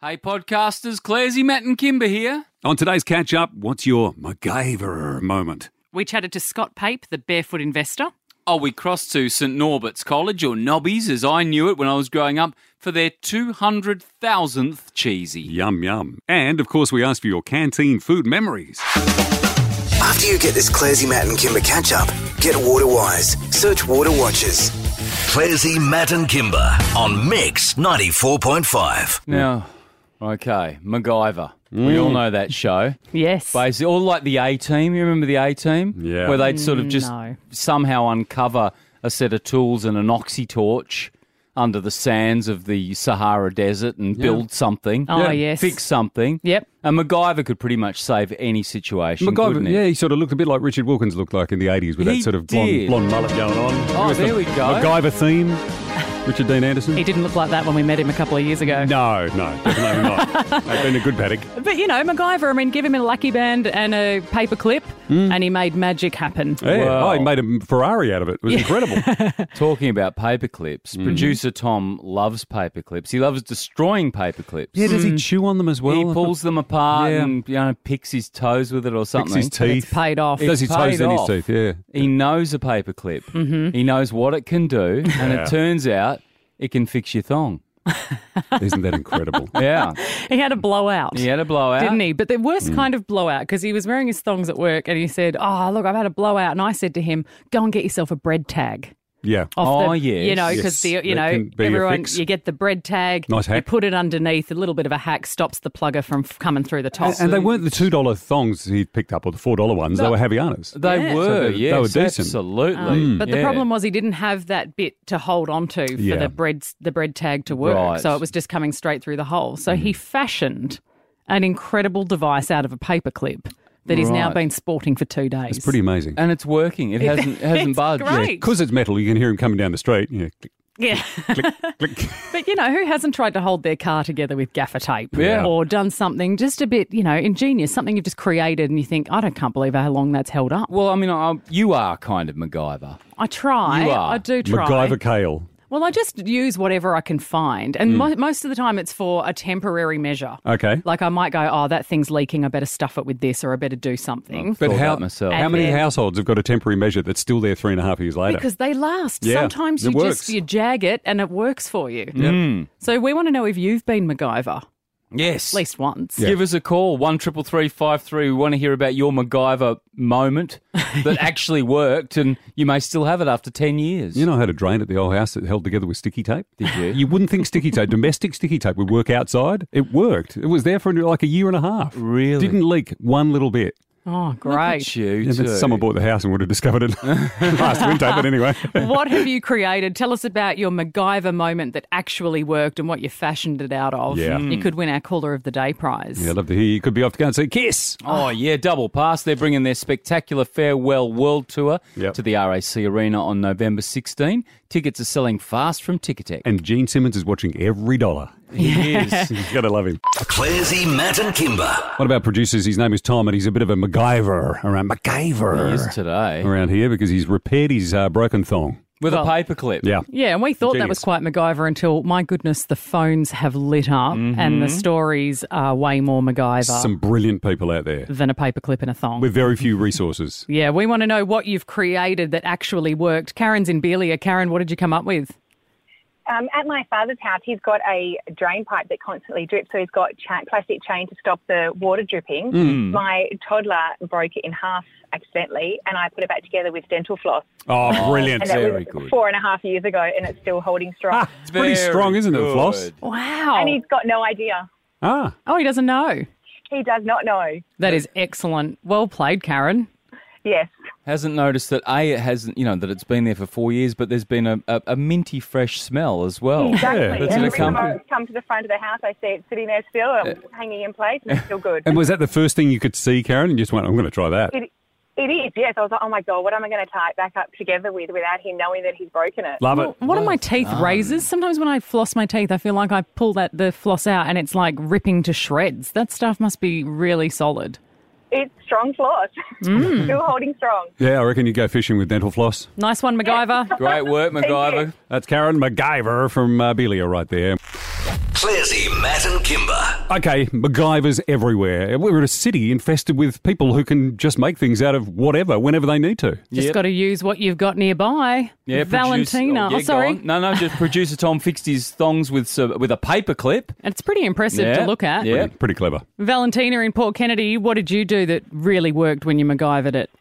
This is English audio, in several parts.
Hey podcasters, Claresy, Matt and Kimber here. On today's catch-up, what's your MacGyver moment? We chatted to Scott Pape, the barefoot investor. Oh, we crossed to St Norbert's College, or Nobbies as I knew it when I was growing up, for their 200,000th cheesy. Yum, yum. And, of course, we asked for your canteen food memories. After you get this Claresy, Matt and Kimber catch-up, get Waterwise. Search Water Watchers. Claresy, Matt and Kimber on Mix 94.5. Now, okay, MacGyver. We all know that show. Yes. Basically, or like the A-Team. You remember the A-Team? Yeah. Where they'd sort of just No. somehow uncover a set of tools and an oxy torch under the sands of the Sahara Desert and build something. Oh, yes. Fix something. Yep. And MacGyver could pretty much save any situation, couldn't MacGyver, he? yeah, he sort of looked a bit like Richard Wilkins looked like in the 80s with He that sort of did. blonde mullet going on. Oh, With there the we go. MacGyver theme. Richard Dean Anderson? He didn't look like that when we met him a couple of years ago. No, definitely not. They've been a good paddock. But, you know, MacGyver, I mean, give him a lucky band and a paper clip and he made magic happen. Yeah. Wow. Oh, he made a Ferrari out of it. It was incredible. Talking about paper clips, producer Tom loves paper clips. He loves destroying paper clips. Yeah, does he chew on them as well? He pulls them apart Yeah. and picks his toes with it or something. Picks his teeth. It's paid off. Does his It's toes paid in his off. teeth, yeah. He knows a paper clip. Mm-hmm. He knows what it can do, and Yeah. it turns out it can fix your thong. Isn't that incredible? Yeah. He had a blowout. He had a blowout. Didn't he? But the worst kind of blowout, because he was wearing his thongs at work and he said, "Oh, look, I've had a blowout." And I said to him, "Go and get yourself a bread tag." Yeah. Off Oh, the, yes. You know, because Yes, you that know, can be a everyone, fix. you get the bread tag. Nice hack. You put it underneath. A little bit of a hack stops the plugger from coming through the top. And they weren't the $2 thongs he picked up or the $4 ones. They were Havaianas. They Yeah. were, So they yes, were decent. absolutely. But the Yeah. problem was he didn't have that bit to hold onto for Yeah. the bread tag to work. Right. So it was just coming straight through the hole. So he fashioned an incredible device out of a paper clip that he's now Right. been sporting for 2 days. It's pretty amazing. And it's working. It hasn't It's budged. great. Because it's metal, you can hear him coming down the street. You know, click, Yeah. click. But, you know, who hasn't tried to hold their car together with gaffer tape? Yeah. Or done something just a bit, you know, ingenious, something you've just created and you think, can't believe how long that's held up. Well, I mean, you are kind of MacGyver. I try. You are. I do try. MacGyver Kale. Well, I just use whatever I can find. And most of the time it's for a temporary measure. Okay. Like I might go, that thing's leaking, I better stuff it with this or I better do something. But Thought how, that myself. how many And then- households have got a temporary measure that's still there 3.5 years later? Because they last. Yeah, Sometimes it you works. you jag it and it works for you. Mm. So we want to know if you've been MacGyver Yes. at least once. Give us a call, 133353. We want to hear about your MacGyver moment that actually worked, and you may still have it after 10 years. You know, I had a drain at the old house that held together with sticky tape. Did you? You wouldn't think sticky tape, domestic sticky tape, would work outside. It worked. It was there for like a year and a half. Really? Didn't leak one little bit. Oh, Look great. at you, Yeah, too. but someone bought the house and would have discovered it last winter, but anyway. What have you created? Tell us about your MacGyver moment that actually worked and what you fashioned it out of. Yeah. You could win our Caller of the Day prize. Yeah, I'd love to hear you. Could be off to go and see Kiss. Oh, yeah, double pass. They're bringing their spectacular Farewell World Tour Yep. to the RAC Arena on November 16. Tickets are selling fast from Ticketek. And Gene Simmons is watching every dollar. He is. You've got to love him. Claresy, Matt and Kimber. What about producers? His name is Tom, and he's a bit of a MacGyver around He is today. around here because he's repaired his broken thong. With a paperclip. Yeah. Yeah, and we thought that Genius. was quite MacGyver until, my goodness, the phones have lit up and the stories are way more MacGyver Some brilliant people out there than a paperclip and a thong. with very few resources. Yeah, we want to know what you've created that actually worked. Karen's in Belia. Karen, what did you come up with? At my father's house, he's got a drain pipe that constantly drips, so he's got plastic chain to stop the water dripping. My toddler broke it in half accidentally, and I put it back together with dental floss. Oh, brilliant. And that Very was good. 4.5 years ago, and it's still holding strong. It's pretty Very strong, isn't it, good. Floss? Wow. And he's got no idea. Ah. Oh, he doesn't know. He does not know. That is excellent. Well played, Karen. Yes. Hasn't noticed that it hasn't, that it's been there for 4 years, but there's been a minty fresh smell as well. Exactly. that's Every an time I example. come to the front of the house, I see it sitting there still, hanging in place, and it's still good. And was that the first thing you could see, Karen? And you just went, I'm going to try that. It is, yes. I was like, oh my God, what am I going to tie it back up together with without him knowing that he's broken it? Love it. One of my teeth razors. Sometimes when I floss my teeth, I feel like I pull the floss out and it's like ripping to shreds. That stuff must be really solid. It's strong floss. Still holding strong. Yeah, I reckon you go fishing with dental floss. Nice one, MacGyver. Great work, MacGyver. That's Karen MacGyver from Belia right there. Clarsey, Matt and Kimber. Okay, MacGyvers everywhere. We're in a city infested with people who can just make things out of whatever, whenever they need to. Just got to use what you've got nearby. Yeah, Valentina. Go sorry. on. No, just producer Tom fixed his thongs with a paper clip. It's pretty impressive to look at. Yeah. Pretty clever. Valentina in Port Kennedy, what did you do that really worked when you MacGyvered it?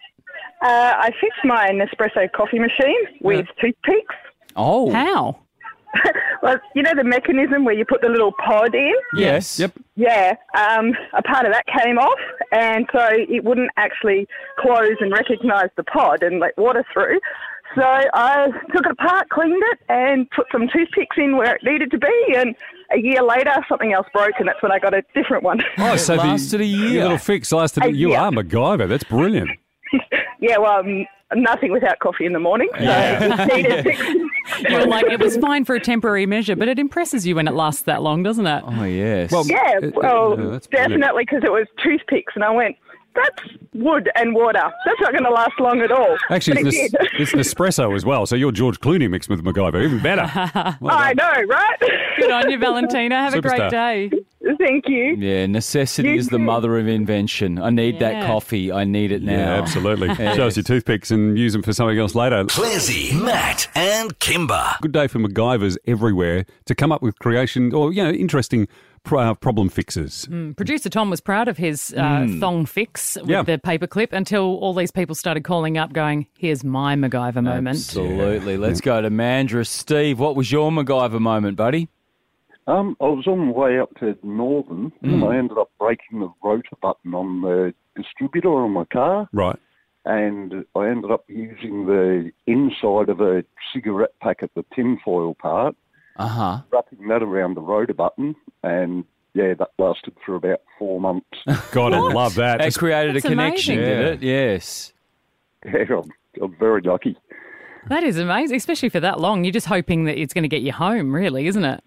I fixed my Nespresso coffee machine with toothpicks. Oh. How? Well, you know the mechanism where you put the little pod in? Yes. Yep. Yeah, a part of that came off, and so it wouldn't actually close and recognise the pod and let water through. So I took it apart, cleaned it, and put some toothpicks in where it needed to be, and a year later, something else broke, and that's when I got a different one. Oh, so lasted a year. Your little fix lasted a year. You are MacGyver. That's brilliant. Yeah, well, nothing without coffee in the morning, so it needed fixing. You're like, it was fine for a temporary measure, but it impresses you when it lasts that long, doesn't it? Oh, yes. Well, Yeah, well, that's brilliant. definitely, because it was toothpicks, and I went, that's wood and water. That's not going to last long at all. Actually, But it's, it did. it's Nespresso as well, so you're George Clooney mixed with MacGyver. Even better. Well I done. know, right? Good on you, Valentina. Have a great Superstar. day. Thank you. Yeah, necessity You is the too. mother of invention. I need that Yeah. coffee. I need it now. Yeah, absolutely. Show us your toothpicks and use them for something else later. Clarsey, Matt and Kimber. Good day for MacGyvers everywhere to come up with creation or, interesting problem fixes. Producer Tom was proud of his thong fix with Yeah. the paperclip until all these people started calling up going, here's my MacGyver moment. Absolutely. Let's go to Mandurah. Steve, what was your MacGyver moment, buddy? I was on the way up to Northern and I ended up breaking the rotor button on the distributor on my car, Right. and I ended up using the inside of a cigarette packet, the tinfoil part, Uh-huh. wrapping that around the rotor button, and yeah, that lasted for about 4 months. God, I love that. It created That's a connection, amazing. did it? Yes. Yeah, I'm very lucky. That is amazing, especially for that long. You're just hoping that it's going to get you home, really, isn't it?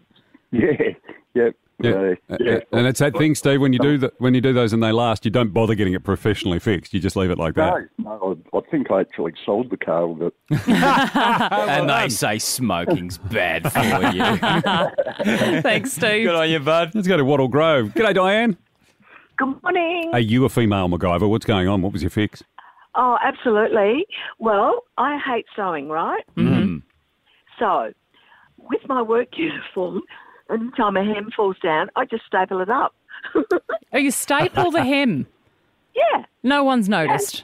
Yeah. Yeah. And it's that thing, Steve, when you do those and they last, you don't bother getting it professionally fixed. You just leave it like that. No, I think I actually sold the car with it. And they say smoking's bad for you. Thanks, Steve. Good on you, bud. Let's go to Wattle Grove. G'day, Diane. Good morning. Are you a female MacGyver? What's going on? What was your fix? Oh, absolutely. Well, I hate sewing, right? Mm-hmm. So, with my work uniform, anytime a hem falls down, I just staple it up. Oh, you staple the hem. Yeah. No one's noticed.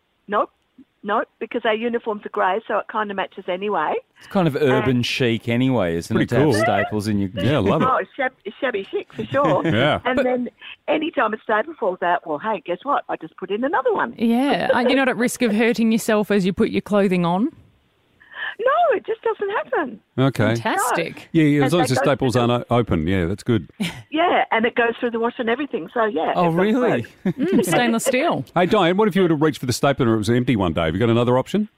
Nope, because our uniforms are grey, so it kind of matches anyway. It's kind of urban chic anyway, isn't Pretty it, to have cool. staples in your... Yeah, I love it. Oh, it's shabby chic for sure. Yeah. And then anytime a staple falls out, well, hey, guess what? I just put in another one. Yeah. Are you not at risk of hurting yourself as you put your clothing on? No, it just doesn't happen. Okay. Fantastic. Yeah, as long as the And they go staples through aren't open. Yeah, that's good. Yeah, and it goes through the wash and everything, so yeah. Oh, it works really? great. Stainless steel. Hey, Diane, what if you were to reach for the stapler and it was empty one day? Have you got another option?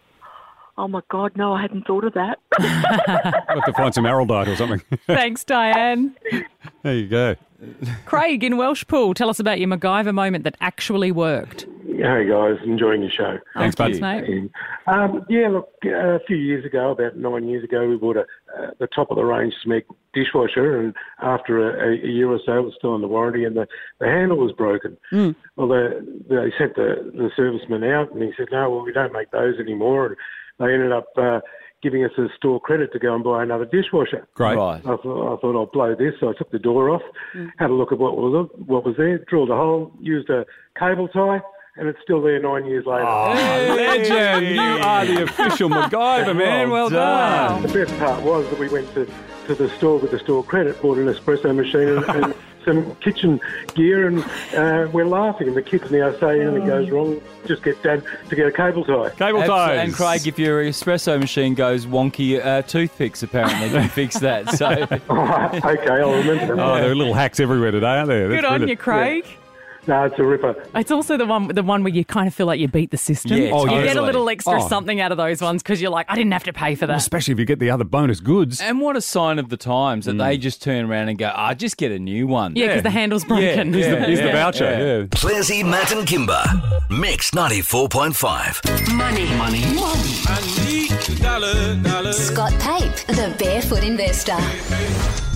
Oh, my God, no, I hadn't thought of that. You'll have to find some Araldite or something. Thanks, Diane. There you go. Craig in Welshpool, tell us about your MacGyver moment that actually worked. Hey guys, enjoying your show. Thanks, bud. Thanks, mate. Yeah, look, a few years ago, about 9 years ago, we bought the top of the range Smeg dishwasher, and after a year or so, it was still under warranty, and the handle was broken. Well, they sent the serviceman out, and he said, "No, well, we don't make those anymore." And they ended up giving us a store credit to go and buy another dishwasher. Great. Right. I thought I'll blow this, so I took the door off, had a look at what was there, drilled a hole, used a cable tie, and it's still there 9 years later. Legend! You are the official MacGyver, man. Well done. The best part was that we went to the store with the store credit, bought an espresso machine and some kitchen gear, and we're laughing. And the kids now say anything goes wrong, just get Dad to get a cable tie. Cable ties. And Craig, if your espresso machine goes wonky, toothpicks apparently can fix that. So Okay, I'll remember that. Oh, there are little hacks everywhere today, aren't there? That's Good on brilliant. you, Craig. No, it's a ripper. It's also the one where you kind of feel like you beat the system. Yeah, Oh, you yeah. get a little extra Oh. something out of those ones because you're like, I didn't have to pay for that. Especially if you get the other bonus goods. And what a sign of the times that they just turn around and go, just get a new one. Yeah, because the handle's broken. Here's the voucher. Yeah. Clarsey, Matt and Kimber. Mix 94.5. Money. Scott Pape, the Barefoot Investor.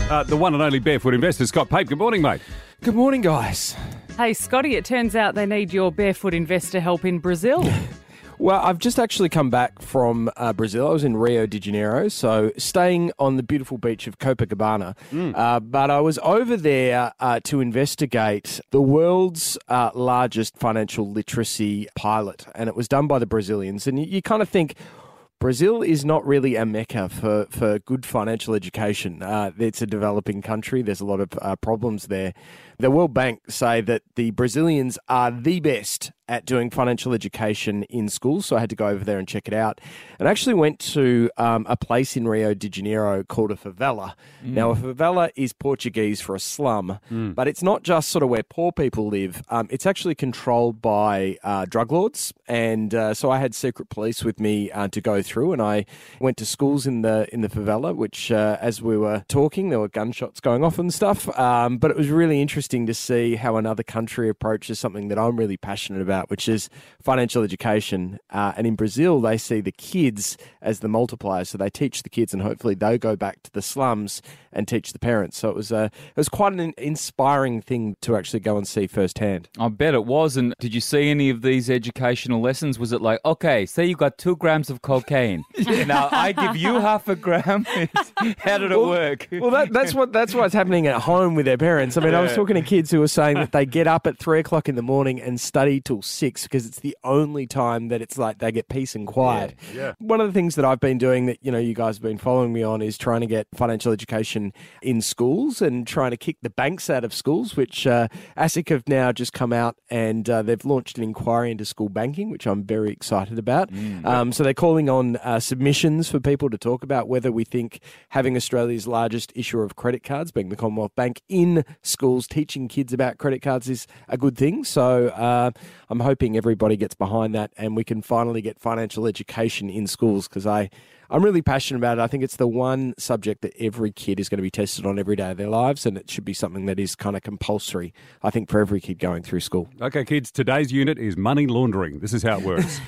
The one and only barefoot investor, Scott Pape. Good morning, mate. Good morning, guys. Hey, Scotty, it turns out they need your barefoot investor help in Brazil. Well, I've just actually come back from Brazil. I was in Rio de Janeiro, so staying on the beautiful beach of Copacabana. But I was over there to investigate the world's largest financial literacy pilot, and it was done by the Brazilians. And you kind of think, Brazil is not really a mecca for good financial education. It's a developing country. There's a lot of problems there. The World Bank say that the Brazilians are the best at doing financial education in schools, so I had to go over there and check it out. And I actually went to a place in Rio de Janeiro called a favela. Now, a favela is Portuguese for a slum, but it's not just sort of where poor people live. It's actually controlled by drug lords, and so I had secret police with me to go through, and I went to schools in the favela, which, as we were talking, there were gunshots going off and stuff, but it was really interesting to see how another country approaches something that I'm really passionate about, which is financial education. And in Brazil, they see the kids as the multipliers. So they teach the kids and hopefully they'll go back to the slums and teach the parents. So it was quite an inspiring thing to actually go and see firsthand. I bet it was. And did you see any of these educational lessons? Was it like, okay, say you got 2 grams of cocaine. Now I give you half a gram. How did it work? Well, that's what's happening at home with their parents. I mean, I was talking to kids who were saying that they get up at 3 o'clock in the morning and study till 6 because it's the only time that it's like they get peace and quiet. Yeah. One of the things that I've been doing that, you guys have been following me on is trying to get financial education in schools and trying to kick the banks out of schools, which ASIC have now just come out and they've launched an inquiry into school banking, which I'm very excited about. So they're calling on submissions for people to talk about whether we think having Australia's largest issuer of credit cards, being the Commonwealth Bank, in schools teaching kids about credit cards is a good thing. So I'm hoping everybody gets behind that and we can finally get financial education in schools because I'm really passionate about it. I think it's the one subject that every kid is going to be tested on every day of their lives, and it should be something that is kind of compulsory, I think, for every kid going through school. Okay, kids, today's unit is money laundering. This is how it works.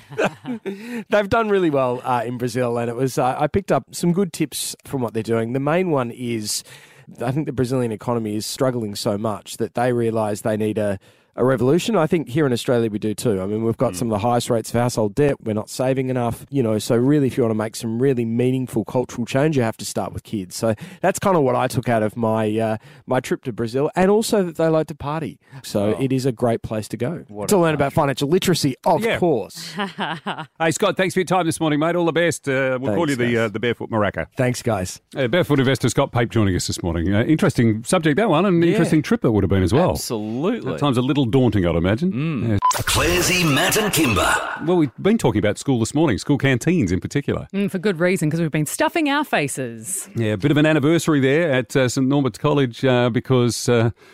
They've done really well in Brazil, and it was I picked up some good tips from what they're doing. The main one is I think the Brazilian economy is struggling so much that they realise they need a revolution. I think here in Australia we do too. I mean, we've got some of the highest rates of household debt. We're not saving enough, so really if you want to make some really meaningful cultural change, you have to start with kids. So that's kind of what I took out of my my trip to Brazil, and also that they like to party. So it is a great place to go to learn about financial literacy, of course. Hey, Scott, thanks for your time this morning, mate. All the best. We'll call you the Barefoot Maraca. Thanks, guys. Barefoot investor Scott Pape joining us this morning. Interesting subject, that one, and an interesting trip it would have been as well. Absolutely. At times a little daunting, I'd imagine. Clarsey, Matt and Kimber. Well, we've been talking about school this morning, school canteens in particular. For good reason, because we've been stuffing our faces. Yeah, a bit of an anniversary there at St Norbert's College because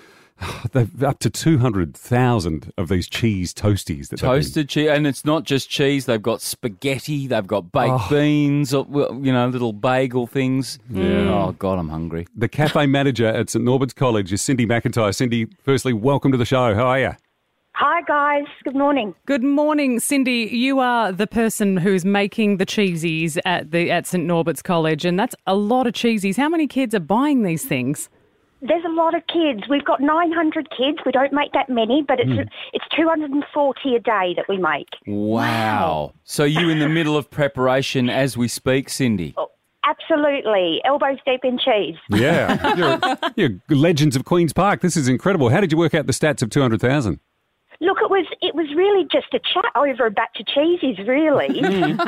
they've up to 200,000 of these cheese toasties. Toasted cheese, and it's not just cheese. They've got spaghetti, they've got baked beans, little bagel things. Yeah. Oh, God, I'm hungry. The cafe manager at St Norbert's College is Cindy McIntyre. Cindy, firstly, welcome to the show. How are you? Hi, guys. Good morning. Good morning, Cindy. You are the person who's making the cheesies at St Norbert's College, and that's a lot of cheesies. How many kids are buying these things? There's a lot of kids. We've got 900 kids. We don't make that many, but it's 240 a day that we make. Wow. So you in the middle of preparation as we speak, Cindy? Oh, absolutely. Elbows deep in cheese. Yeah. You're legends of Queen's Park. This is incredible. How did you work out the stats of 200,000? Look, it was really just a chat over a batch of cheesies, really.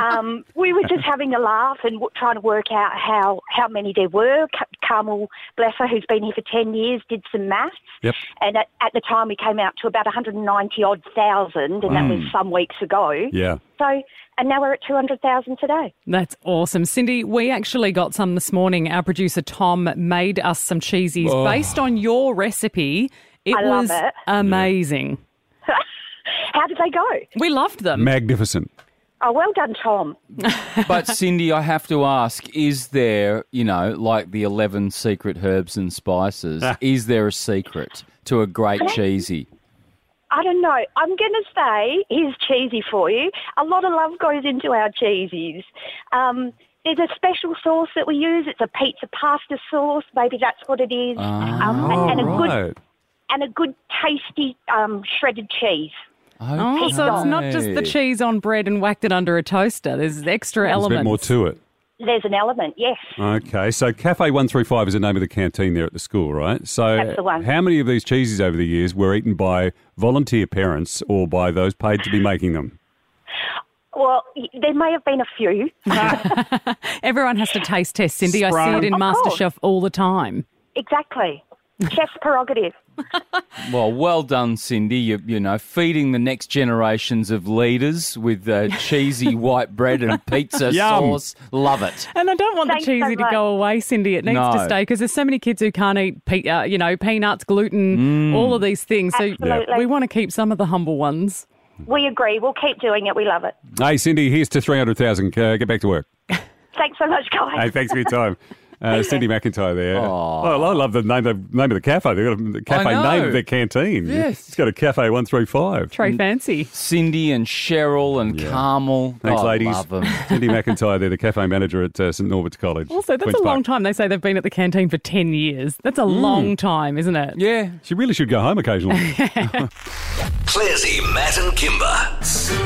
We were just having a laugh and trying to work out how many there were. Carmel, bless her, who's been here for 10 years, did some maths. Yep. And at the time we came out to about 190-odd thousand, and that was some weeks ago. Yeah. So, and now we're at 200,000 today. That's awesome. Cindy, we actually got some this morning. Our producer Tom made us some cheesies based on your recipe. I love it. Amazing. How did they go? We loved them. Magnificent. Oh, well done, Tom. But, Cindy, I have to ask, is there, like the 11 secret herbs and spices, is there a secret to a great cheesy? I don't know. I'm going to say, here's cheesy for you. A lot of love goes into our cheesies. There's a special sauce that we use. It's a pizza pasta sauce. Maybe that's what it is. And a good tasty shredded cheese. Oh, so it's not just the cheese on bread and whacked it under a toaster. There's extra elements. There's a bit more to it. There's an element, yes. Okay, so Cafe 135 is the name of the canteen there at the school, right? So That's the one. How many of these cheeses over the years were eaten by volunteer parents or by those paid to be making them? Well, there may have been a few. Everyone has to taste test, Cindy. I see it in Of course. MasterChef all the time. Exactly. Chef's prerogative. Well, well done, Cindy. You know, feeding the next generations of leaders with cheesy white bread and pizza sauce. Love it. And I don't want Thanks the cheesy so to go away, Cindy. It needs to No. stay because there's so many kids who can't eat, peanuts, gluten, all of these things. So Absolutely. we want to keep some of the humble ones. We agree. We'll keep doing it. We love it. Hey, Cindy, here's to 300,000. Get back to work. Thanks so much, guys. Hey, thanks for your time. Cindy McIntyre there. Oh, I love the name of the cafe. They've got the cafe name of their canteen. Yes. It's got a Cafe 135. Very fancy. Cindy and Cheryl and Carmel. Thanks, ladies. Love them. Cindy McIntyre there, the cafe manager at St Norbert's College. Also, that's Queen's a long Park. time. They say they've been at the canteen for 10 years. That's a long time, isn't it? Yeah. She really should go home occasionally. Clarsy, Matt and Kimber.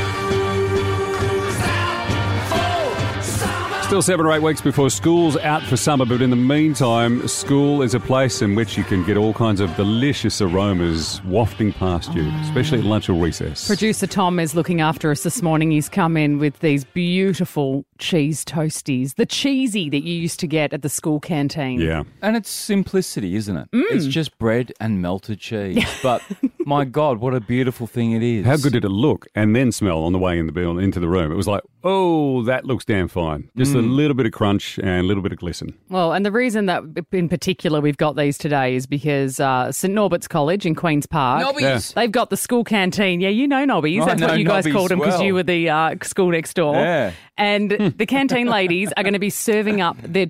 Still 7 or 8 weeks before school's out for summer, but in the meantime, school is a place in which you can get all kinds of delicious aromas wafting past you, especially at lunch or recess. Producer Tom is looking after us this morning. He's come in with these beautiful cheese toasties, the cheesy that you used to get at the school canteen. Yeah. And it's simplicity, isn't it? It's just bread and melted cheese. But my God, what a beautiful thing it is. How good did it look and then smell on the way into the room? It was like, oh, that looks damn fine. Just a little bit of crunch and a little bit of glisten. Well, and the reason that in particular we've got these today is because St Norbert's College in Queen's Park, Nobbies. they've got the school canteen. Yeah, you know Nobbies. I That's know what you guys Nobbies called them because well. you were the school next door. Yeah. And the canteen ladies are going to be serving up their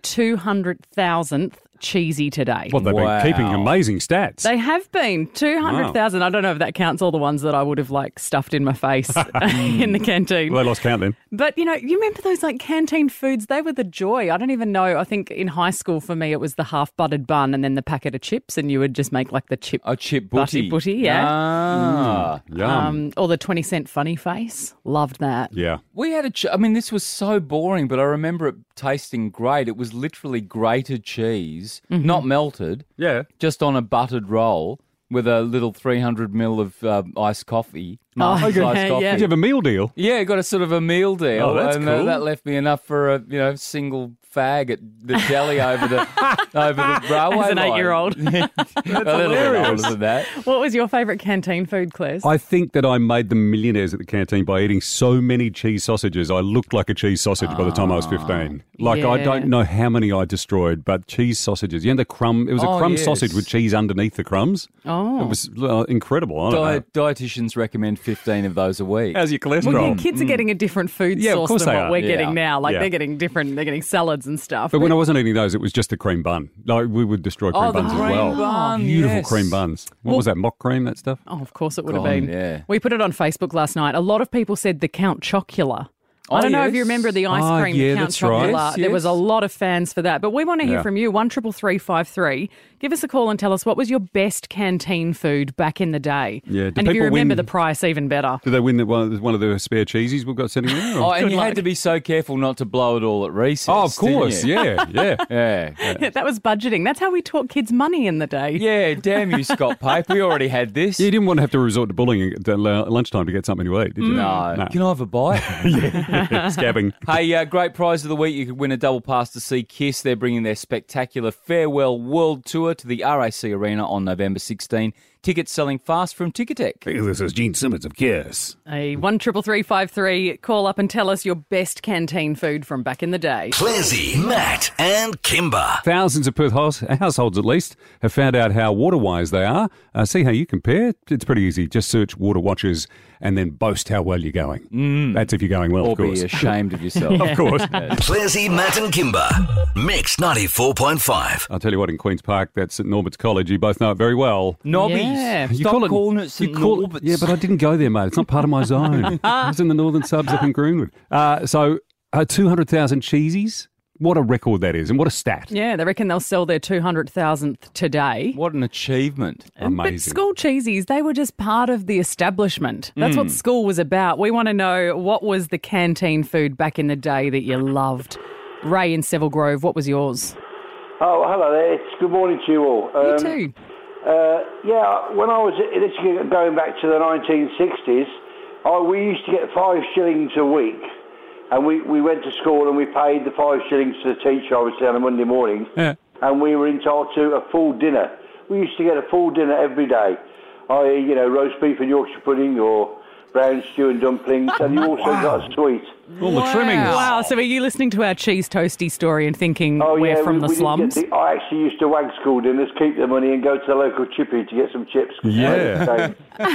200,000th cheesy today. Well, they've Wow. been keeping amazing stats. They have been 200,000. I don't know if that counts all the ones that I would have stuffed in my face in the canteen. Well, they lost count then. But, you remember those canteen foods? They were the joy. I don't even know. I think in high school for me it was the half buttered bun and then the packet of chips and you would just make the chip. A chip butty. Butty, yeah. Ah. Yum. Or the 20-cent funny face. Loved that. Yeah. We had this was so boring, but I remember it tasting great. It was literally grated cheese, not melted. Yeah. Just on a buttered roll with a little 300 ml of iced coffee. Oh, Iced yeah, coffee. yeah. Did you have a meal deal? Yeah, got a sort of a meal deal. Oh, that's and cool. that left me enough for a single fag at the deli over the railway As an line. 8-year-old. a little bit older than that. What was your favourite canteen food, Claire? I think that I made them millionaires at the canteen by eating so many cheese sausages. I looked like a cheese sausage by the time I was 15. I yeah. don't know how many I destroyed, but cheese sausages. You know, the crumb. It was a crumb yes. sausage with cheese underneath the crumbs. Oh. It was incredible. I don't know. Dietitians recommend 15 of those a week. How's your cholesterol? Well, yeah, kids are getting a different food Yeah, of source course than they what are. we're Yeah. getting now. Yeah. They're getting different. They're getting salads and stuff. But when I wasn't eating those, it was just the cream bun. Like, we would destroy cream the buns as cream well. bun, Beautiful yes. cream buns. What was that, mock cream, that stuff? Oh, of course it would have God, been. yeah. We put it on Facebook last night. A lot of people said the Count Chocula. I Oh, don't know if yes. you remember the ice cream, yeah, the Count that's right. Chocula. Yes, There was a yes. lot of fans for that. But we want to hear Yeah. from you. 133353. Give us a call and tell us what was your best canteen food back in the day. Yeah, do and if you people remember win- the price, even better. Did they win one of the spare cheesies we've got sitting there? Oh, or- and Good you luck. had to be so careful not to blow it all at recess. Oh, of course. didn't you? Yeah. Yeah. That was budgeting. That's how we taught kids money in the day. Yeah, damn you, Scott Pape. We already had this. You didn't want to have to resort to bullying at lunchtime to get something to eat, did you? No. Can I have a bite? Scabbing. Hey, great prize of the week. You could win a double pass to see Kiss. They're bringing their spectacular Farewell World Tour to the RAC Arena on November 16. Tickets selling fast from Ticketek. This is Gene Simmons of Kiss. A 133353. Call up and tell us your best canteen food from back in the day. Clarsy, Matt and Kimber. Thousands of Perth households, at least, have found out how water-wise they are. See how you compare. It's pretty easy. Just search Water Watchers and then boast how well you're going. That's if you're going well, Or of course. be ashamed of yourself. Of course. Clarsy, Matt and Kimber. Mix 94.5. I'll tell you what, in Queen's Park, that's St Norbert's College. You both know it very well. Nobbies. Yeah. Stop calling it St. Norbert's. Yeah, but I didn't go there, mate. It's not part of my zone. I was in the northern subs up in Greenwood. So 200,000 cheesies. What a record that is, and what a stat. Yeah, they reckon they'll sell their 200,000th today. What an achievement. Amazing. But school cheesies, they were just part of the establishment. That's what school was about. We want to know, what was the canteen food back in the day that you loved? Ray in Seville Grove, what was yours? Oh, hello there. Good morning to you all. You too. When I was going back to the 1960s, we used to get 5 shillings a week. And we went to school and we paid the 5 shillings to the teacher, obviously, on a Monday morning. Yeah. And we were entitled to a full dinner. We used to get a full dinner every day. I.e., roast beef and Yorkshire pudding or brown stew and dumplings. And you also got a sweet. All the trimmings. Wow, so are you listening to our cheese toasty story and thinking we're from the slums? I actually used to wag school dinners, keep the money and go to the local chippy to get some chips. Yeah.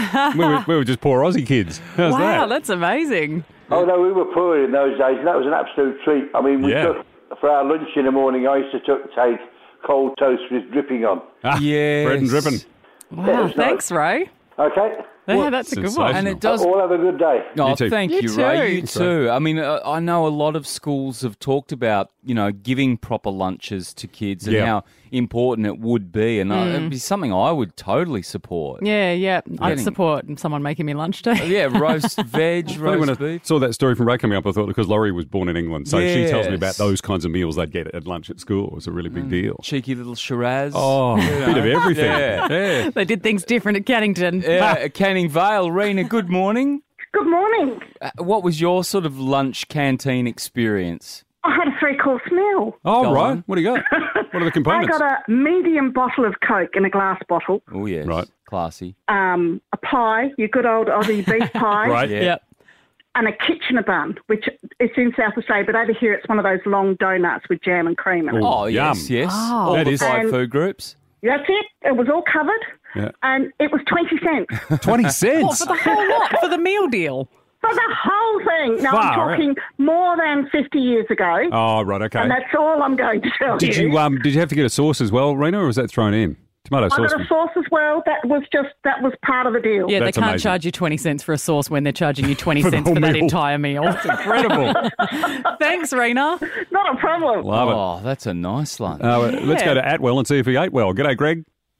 we were just poor Aussie kids. How's that? Wow, that's amazing. Oh, no, we were poor in those days, and that was an absolute treat. I mean, we took, for our lunch in the morning, I used to take cold toast with dripping on. Yes. Bread and dripping. Wow, thanks, Ray. Okay. Yeah, that's a good one. And it does. All have a good day. Oh, You too. thank You you, too. Ray. You Thanks, too. I mean, I know a lot of schools have talked about, giving proper lunches to kids and how important it would be. And it'd be something I would totally support. Yeah. I'd Getting- support someone making me lunch day. Yeah, roast veg, Funny when roast I beef. saw that story from Ray coming up, I thought, because Laurie was born in England, so she tells me about Yes. those kinds of meals they'd get at lunch at school. It was a really big deal. Cheeky little Shiraz. Oh, a bit of everything. Yeah. They did things different at Cannington. Yeah, Canning Vale. Rena, good morning. Good morning. What was your sort of lunch canteen experience? I had a 3-course meal. Oh, Go right. on. What do you got? What are the I components? got a medium bottle of Coke in a glass bottle, Oh, yes. Right. Classy. a pie, your good old Aussie beef pie, Right. Yeah. Yep. and a Kitchener bun, which is in South Australia, but over here it's one of those long donuts with jam and cream in it. Oh, Yum. yes. Oh. All That the is- 5 And- food groups. That's it. It was all covered, Yeah. and it was 20 cents 20 What, cents. for the whole lot? For the meal deal? for the whole thing. Now, I'm Far out. talking more than 50 years ago, Oh, right, okay. and that's all I'm going to tell Did you have to get a sauce as well, Rena, or was that thrown in? Tomato I sauce. got a sauce as well. That was part of the deal. Yeah, That's they can't amazing. charge you 20 cents for a sauce when they're charging you 20 For the cents whole for that meal. entire meal. That's Incredible. Thanks, Rena. Not a problem. Love it. Oh, that's a nice lunch. Let's go to Atwell and see if he ate well. G'day, Greg.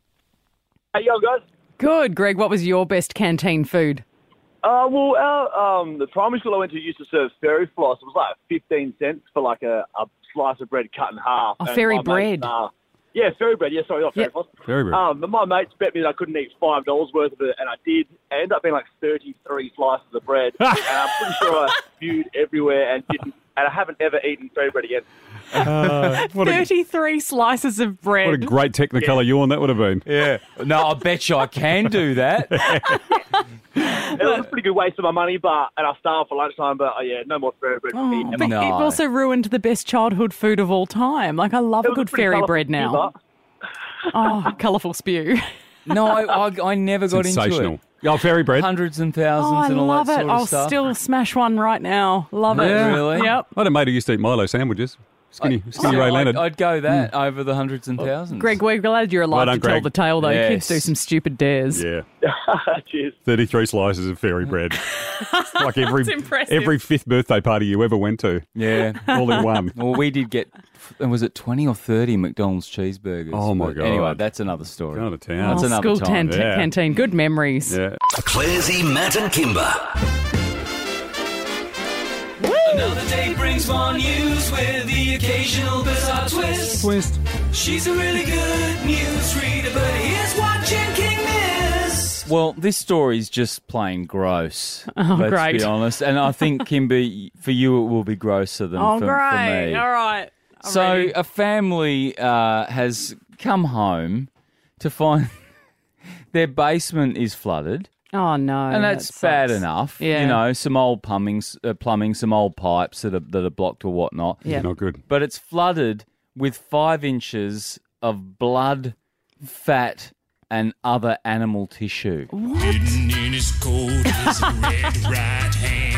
Hey, yo, guys. Good, Greg. What was your best canteen food? The primary school I went to used to serve fairy floss. It was like 15 cents for like a slice of bread cut in half. Oh, And fairy my bread. mates, yeah, fairy bread. Yeah, sorry, not fairy Yep. floss. Very good. But my mates bet me that I couldn't eat $5 worth of it, and I did. It ended up being like 33 slices of bread. And I'm pretty sure I spewed everywhere and I haven't ever eaten fairy bread again. What a 33 slices of bread. what a great Technicolor yawn that would have been. Yeah. No, I bet you I can do that. It was a pretty good waste of my money, and I starved for lunchtime, but yeah, no more fairy bread for me. Oh, ever. but No. it also ruined the best childhood food of all time. Like, I love It a was good pretty fairy colourful bread now. Oh, colourful spew. No, I never got into Sensational. it. Oh, fairy bread. Hundreds and Oh, thousands I and all love that it. sort of I'll stuff. still smash one right now. Love it. Yeah. Really? Yep. I had a mate who used to eat Milo sandwiches. Skinny Ray Leonard. I'd go that over the hundreds and thousands. Greg, we're glad you're alive Well to done, tell Greg. the tale, though. Yes. Kids do some stupid dares. Yeah. Cheers. 33 slices of fairy bread. Like That's impressive. every fifth birthday party you ever went to. Yeah. All in one. Well, we did get, was it 20 or 30 McDonald's cheeseburgers? Oh, my But God. Anyway, that's another story. Going to Oh, town. That's another school time. Yeah. canteen. Good memories. Yeah. Clarsy, Matt and Kimber. Another day brings more news with the occasional bizarre twist. She's a really good news reader, but here's what Jen King missed. Well, this story's just plain gross. Oh, let's great. be honest. And I think, Kimber, for you it will be grosser than Oh, for great. me. All right. I'm So ready. a family has come home to find their basement is flooded. Oh, no. And that's that bad sucks. enough. Yeah. You know, some old plumbing, some old pipes that are blocked or whatnot. Yeah. Not good. But it's flooded with 5 inches of blood, fat, and other animal tissue. Hidden in his coat is a red right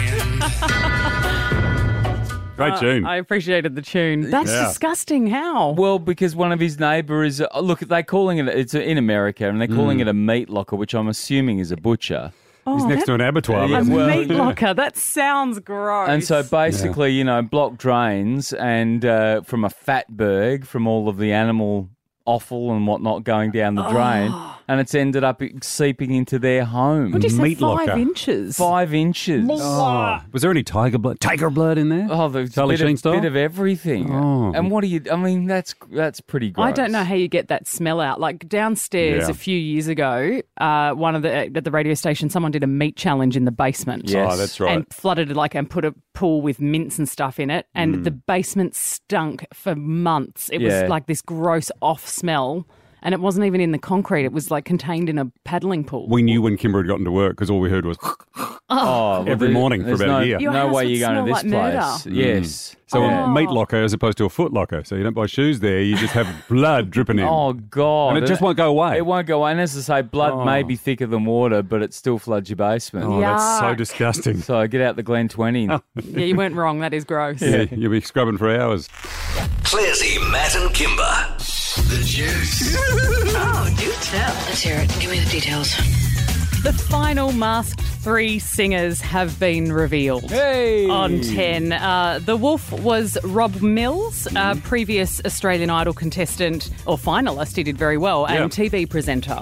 hand. Great tune. I appreciated the tune. That's Yeah. disgusting. How? Well, because one of his neighbour is look, they're calling it. It's in America, and they're calling it a meat locker, which I'm assuming is a butcher. He's next to an abattoir. A Yeah, well, meat locker. That sounds gross. And so basically, block drains and from a fatberg, from all of the animal offal and whatnot going down the drain, and it's ended up seeping into their home. What did you say, Meat 5 locker. inches? 5 inches. Oh. Was there any tiger blood in there? Oh, there's a Charlie Sheen style? bit of everything. Oh. And what do you... I mean, that's pretty gross. I don't know how you get that smell out. Like downstairs Yeah. a few years ago, at the radio station, someone did a meat challenge in the basement. Yes. Oh, that's right. And flooded and put a pool with mints and stuff in it. And the basement stunk for months. It Yeah. was like this gross off smell. And it wasn't even in the concrete. It was like contained in a paddling pool. We knew when Kimber had gotten to work because all we heard was Oh, every morning for there's about a year. Your No house way would you're going to smell this like place. murder. Yes. So Yeah. a meat locker as opposed to a foot locker. So you don't buy shoes there, you just have blood dripping in. Oh, God. And it just won't go away. It won't go away. And as I say, blood may be thicker than water, but it still floods your basement. Oh, that's so Yuck. disgusting. So get out the Glen 20. Yeah, you weren't wrong. That is gross. Yeah, you'll be scrubbing for hours. Clarsy, Matt and Kimber. The Juice. Oh, do tell. Let's hear it. Give me the details. The final Masked 3 singers have been revealed on 10. The Wolf was Rob Mills, previous Australian Idol contestant or finalist. He did very well, and TV presenter.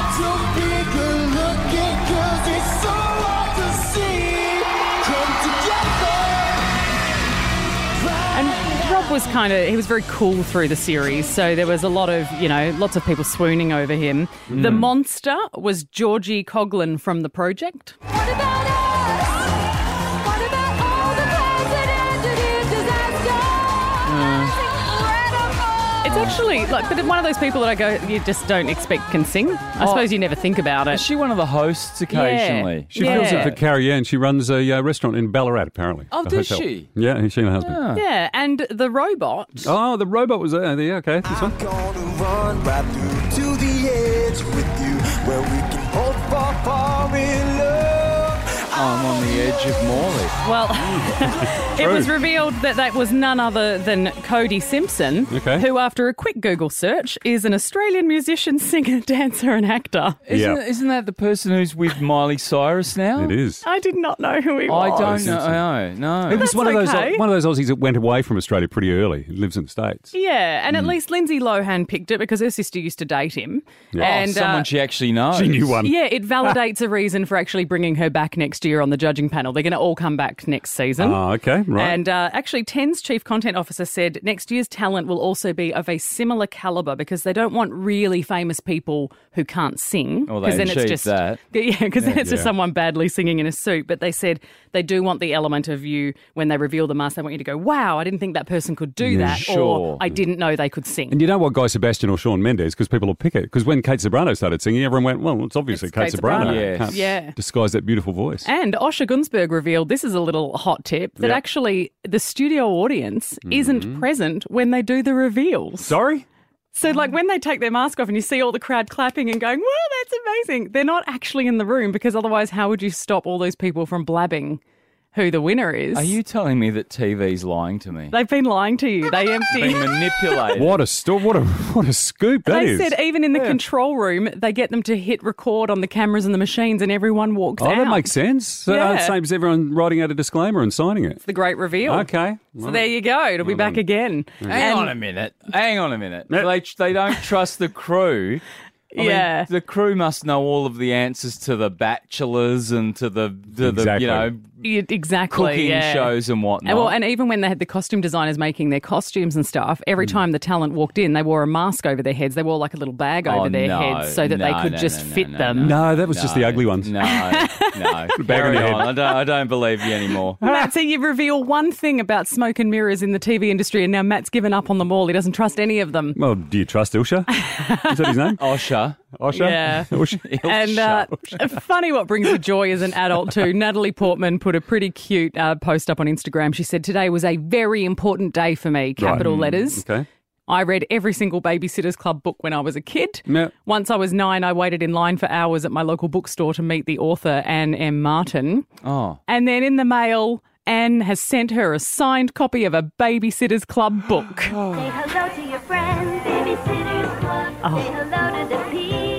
And Rob was he was very cool through the series, so there was a lot of, lots of people swooning over him. The monster was Georgie Coughlin from The Project. It's actually but one of those people that I go, you just don't expect can sing. I suppose you never think about it. Is she one of the hosts occasionally? She fills it for Carrie Ann. She runs a restaurant in Ballarat, apparently. Oh, a does hotel. she? Yeah, she and her husband. Yeah, and the robot. Oh, the robot was there. Yeah, okay, this one. Gonna run right through to the edge with you, where we can hold far in love. I'm on the edge of Morley. Well, it was revealed that was none other than Cody Simpson, who, after a quick Google search, is an Australian musician, singer, dancer and actor. Isn't that the person who's with Miley Cyrus now? It is. I did not know who he was. I don't know. No. It was one of okay. those Aussies that went away from Australia pretty early. He lives in the States. Yeah, and at least Lindsay Lohan picked it because her sister used to date him. Yeah. And, someone she actually knows. She knew one. Yeah, it validates a reason for actually bringing her back next year on the judging panel. They're going to all come back next season. Oh, okay, right. And actually, 10's chief content officer said next year's talent will also be of a similar calibre because they don't want really famous people who can't sing. Well, they then achieved it's just that. Yeah, because then it's just Yeah. someone badly singing in a suit. But they said they do want the element of you when they reveal the mask. They want you to go, "Wow, I didn't think that person could do that," sure. or "I didn't know they could sing." And you don't want Guy Sebastian or Shawn Mendes because people will pick it. Because when Kate Sobrano started singing, everyone went, well, it's obviously It's Kate Kate Sobrano. Sobrano. Yes. Can't Yeah. disguise that beautiful voice. And Osher Gunsberg revealed, this is a little hot tip, that Yeah. actually the studio audience isn't present when they do the reveals. Sorry? So, when they take their mask off and you see all the crowd clapping and going, wow, that's amazing, they're not actually in the room because otherwise how would you stop all those people from blabbing who the winner is? Are you telling me that TV's lying to me? They've been lying to you. They Being empty. manipulated. What a scoop that They is. said even in the control room, they get them to hit record on the cameras and the machines and everyone walks out. Oh, that makes sense. So, Yeah. same as everyone writing out a disclaimer and signing it. It's the great reveal. Okay. So there you go. It'll be back again. Hang on a minute. They don't trust the crew. I mean, the crew must know all of the answers to the Bachelors and to the Exactly. cooking yeah. shows and whatnot. And even when they had the costume designers making their costumes and stuff, every time the talent walked in, they wore a mask over their heads. They wore like a little bag over their heads so that they could just fit them. No, that was just the ugly ones. No. Bag on Carry the head. on. I don't believe you anymore. Matt, so you reveal one thing about smoke and mirrors in the TV industry, and now Matt's given up on them all. He doesn't trust any of them. Well, do you trust Ilsha? Is that his name? Osher. Yeah. And funny what brings you joy as an adult too. Natalie Portman put a pretty cute post up on Instagram. She said, "Today was a very important day for me," capital letters. Okay. I read every single Babysitter's Club book when I was a kid. Yeah. Once I was 9, I waited in line for hours at my local bookstore to meet the author, Anne M. Martin. Oh. And then in the mail, Anne has sent her a signed copy of a Babysitter's Club book. Say hello to your friends, Babysitter's Club. Say hello to the people.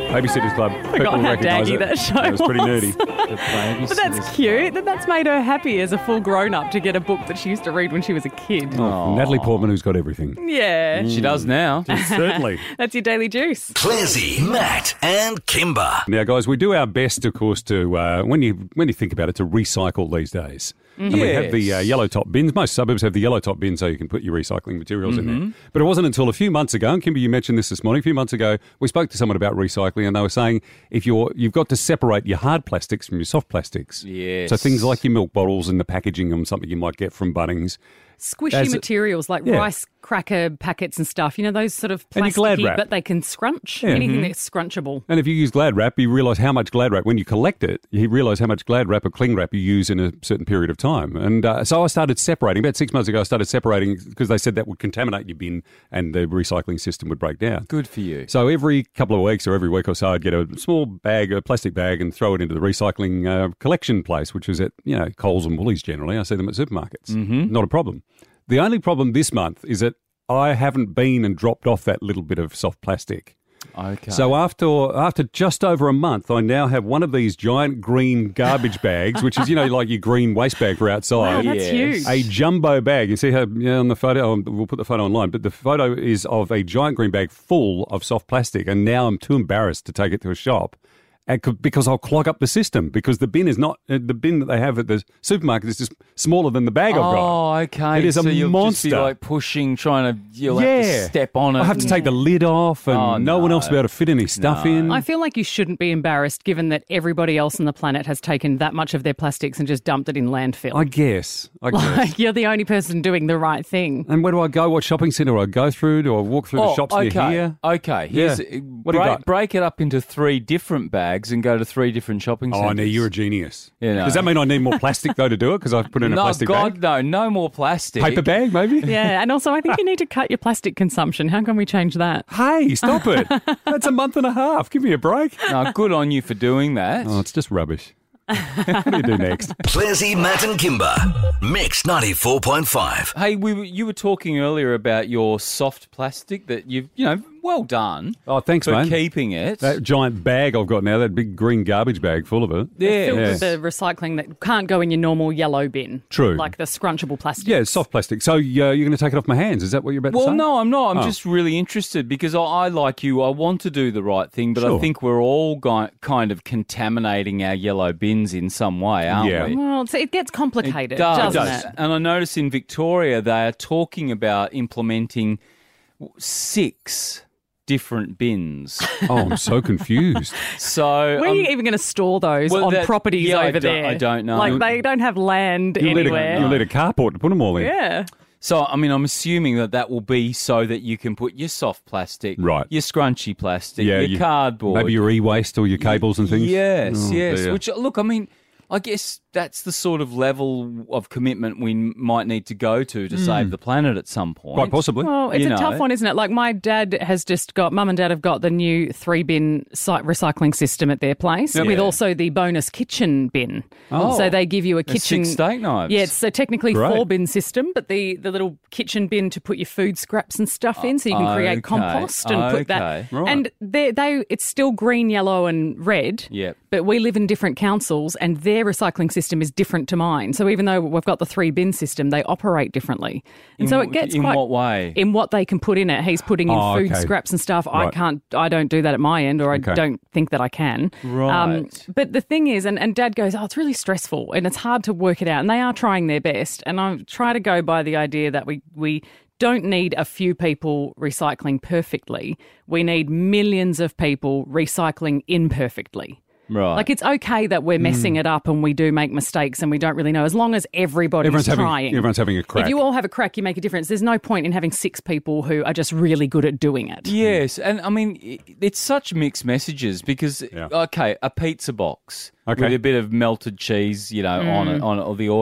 Babysitters Club. Forgot People how recognise daggy it. that show It was pretty was. nerdy. But that's cute. That's made her happy as a full grown-up to get a book that she used to read when she was a kid. Oh, Natalie Portman, who's got everything. Yeah. She does now. Certainly. That's your Daily Juice. Clarsy, Matt and Kimber. Now, guys, we do our best, of course, to when you think about it, to recycle these days. And we have the yellow top bins. Most suburbs have the yellow top bin so you can put your recycling materials in there. But it wasn't until a few months ago, and Kimber, you mentioned this morning, a few months ago, we spoke to someone about recycling and they were saying you've got to separate your hard plastics from your soft plastics. Yes. So things like your milk bottles and the packaging on something you might get from Bunnings. Squishy materials like rice cracker packets and stuff. You know, those sort of And your Glad plasticky, wrap. but they can scrunch. Yeah. Anything that's scrunchable. And if you use Glad wrap, you realise how much Glad wrap, when you collect it, you realise how much Glad wrap or cling wrap you use in a certain period of time. And so I started separating. About 6 months ago, I started separating because they said that would contaminate your bin and the recycling system would break down. Good for you. So every couple of weeks or every week or so, I'd get a small bag, a plastic bag, and throw it into the recycling collection place, which is at Coles and Woolies generally. I see them at supermarkets. Not a problem. The only problem this month is that I haven't been and dropped off that little bit of soft plastic. Okay. So after just over a month, I now have one of these giant green garbage bags, which is, like your green waste bag for outside. Wow, that's huge. A jumbo bag. You see how on the photo, we'll put the photo online, but the photo is of a giant green bag full of soft plastic, and now I'm too embarrassed to take it to a shop. Because I'll clog up the system, because the bin is not the bin that they have at the supermarket is just smaller than the bag I've got. Oh, okay. It is so a you'll monster. Just be like pushing, you'll have to step on it. I have to take the lid off, and no one else will be able to fit any stuff in. I feel like you shouldn't be embarrassed given that everybody else on the planet has taken that much of their plastics and just dumped it in landfill. I guess. Like, you're the only person doing the right thing. And where do I go? What shopping centre do I go through? Do I walk through the shops near here? Okay. What do you got? Break it up into 3 different bags and go to 3 different shopping centres. Oh, no, you're a genius. Does that mean I need more plastic, though, to do it? Because I've put in a plastic bag? No more plastic. Paper bag, maybe? Yeah, and also I think you need to cut your plastic consumption. How can we change that? Hey, stop it. That's a month and a half. Give me a break. No, good on you for doing that. Oh, it's just rubbish. What do you do next? Clarsy, Matt and Kimber. Mix 94.5. Hey, you were talking earlier about your soft plastic that you've, well done. Oh, thanks, for mate. keeping it. That giant bag I've got now, that big green garbage bag full of it. It's filled with the recycling that can't go in your normal yellow bin. True. Like the scrunchable plastic. Yeah, it's soft plastic. So you're going to take it off my hands. Is that what you're about to say? Well, no, I'm not. I'm Oh. just really interested because I, like you, I want to do the right thing, but I Sure. think we're all kind of contaminating our yellow bins in some way, aren't Yeah. we? Well, it gets complicated, It does. doesn't it? And I notice in Victoria they are talking about implementing 6 different bins. Oh, I'm so confused. So Where are you even going to store those well, on that- properties yeah, over there? I don't know. Like they don't have land You anywhere. need a carport to put them all in. Yeah. So, I mean, I'm assuming that will be so that you can put your soft plastic, Right. your scrunchy plastic, Yeah, your cardboard. Maybe your e-waste or your cables and things. Yes, Oh, yes. dear. Which, look, I mean, I guess that's the sort of level of commitment we might need to go to save the planet at some point. Quite possibly. Well, it's You a tough know. one, isn't it? Like my dad has just got, mum and dad have got the new 3-bin recycling system at their place Yep. with Yeah. also the bonus kitchen bin. Oh. So they give you a There's kitchen. 6 steak knives. Yeah, it's so technically Great. 4-bin system, but the little kitchen bin to put your food scraps and stuff in, so you can create Okay. compost and put that. Okay. Right. And it's still green, yellow, and red. Yep. But we live in different councils, and their recycling system is different to mine. So even though we've got the 3-bin system, they operate differently, and so it gets in quite. what way? In what they can put in it. He's putting in Oh, food okay. scraps and stuff. Right. I don't do that at my end, or Okay. I don't think that I can. Right. But the thing is, and Dad goes, oh, it's really stressful and it's hard to work it out. And they are trying their best. And I try to go by the idea that we don't need a few people recycling perfectly. We need millions of people recycling imperfectly. Right. Like, it's okay that we're messing it up and we do make mistakes and we don't really know, as long as everybody's trying. Everyone's having a crack. If you all have a crack, you make a difference. There's no point in having 6 people who are just really good at doing it. Yes, and I mean, it's such mixed messages because, okay, a pizza box Okay. with a bit of melted cheese, on it, or the oil.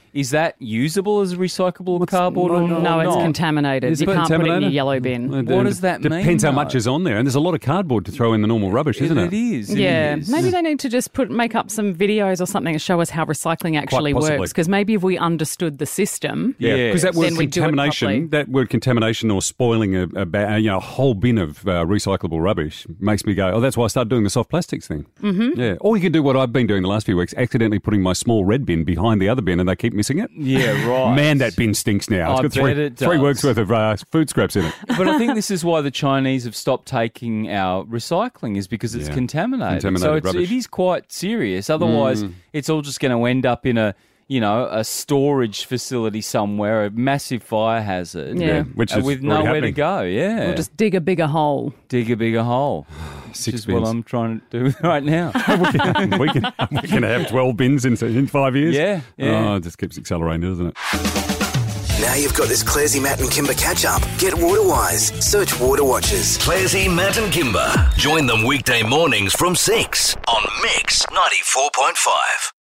is that usable as recyclable cardboard or not? No, it's contaminated. Is You it can't put it in your contaminated? yellow bin. What does that mean? Depends how though? much is on there. And there's a lot of cardboard to throw in the normal rubbish, isn't it? It is. Yeah, It is. maybe they need to just make up some videos or something to show us how recycling actually possibly. works. Because maybe if we understood the system, Yeah, because that word then we'd do it properly. contamination or spoiling a whole bin of recyclable rubbish makes me go, oh, that's why I started doing the soft plastics thing. Mhm. Yeah. Or you could do what I've been doing the last few weeks, accidentally putting my small red bin behind the other bin and they keep missing it. Yeah, right. Man, that bin stinks now. I It's got bet it three does. weeks worth of food scraps in it. But I think this is why the Chinese have stopped taking our recycling is because it's Yeah. contaminated. Contaminated So rubbish. it is quite serious. Otherwise, it's all just going to end up in a storage facility somewhere, a massive fire hazard. Yeah. Which is with already nowhere happening. to go. Yeah. We'll just dig a bigger hole. dig a bigger hole. Six Which is what bins. I'm trying to do right now. we can have 12 bins in 5 years. Yeah, yeah. Oh, it just keeps accelerating, doesn't it? Now you've got this Clarsey, Matt and Kimber catch-up. Get Waterwise. Search Water Watchers. Clarsey, Matt and Kimber. Join them weekday mornings from 6 on Mix 94.5.